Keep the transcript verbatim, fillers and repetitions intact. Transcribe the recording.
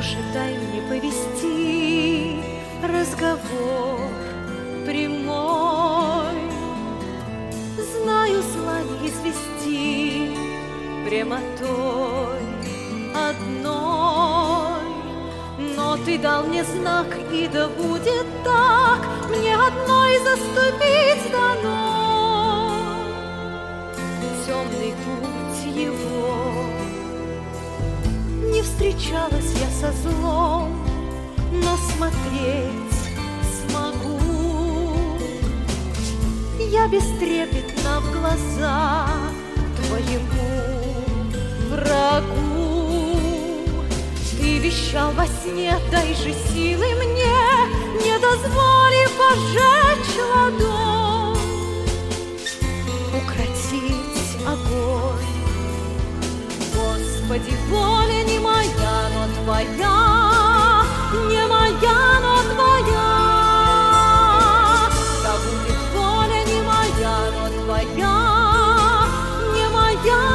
Боже, дай мне повести разговор прямой. Знаю, зла не извести прямотой одной, но ты дал мне знак, и да будет так, мне одной заступить дано. Темный путь его. Не встречалась я со злом, но смотреть смогу. Я бестрепетна в глаза твоему врагу. Ты вещал во сне, дай же силы мне, не дозволи пожечь ладонь, укротить огонь. Господи, воля не моя, но твоя, не моя, но твоя. Да будет воля не моя, но твоя, не моя.